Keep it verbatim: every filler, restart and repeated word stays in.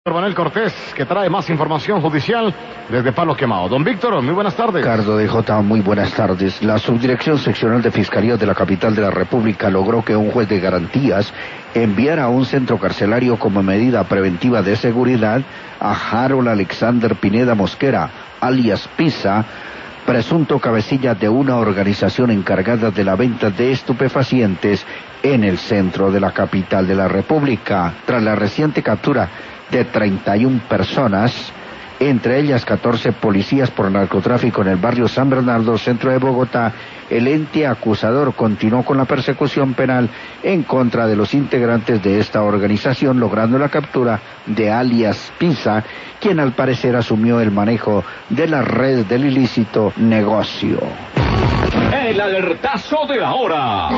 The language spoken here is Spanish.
Manuel Cortés, que trae más información judicial desde Palo Quemado. Don Víctor, muy buenas tardes. Ricardo D J, muy buenas tardes. La Subdirección Seccional de Fiscalía de la capital de la República logró que un juez de garantías enviara a un centro carcelario como medida preventiva de seguridad a Harold Alexander Pineda Mosquera, alias Pisa, presunto cabecilla de una organización encargada de la venta de estupefacientes en el centro de la capital de la República. Tras la reciente captura de treinta y una personas, entre ellas catorce policías por narcotráfico en el barrio San Bernardo, centro de Bogotá, el ente acusador continuó con la persecución penal en contra de los integrantes de esta organización, logrando la captura de alias Pisa, quien al parecer asumió el manejo de la red del ilícito negocio. El alertazo de la hora.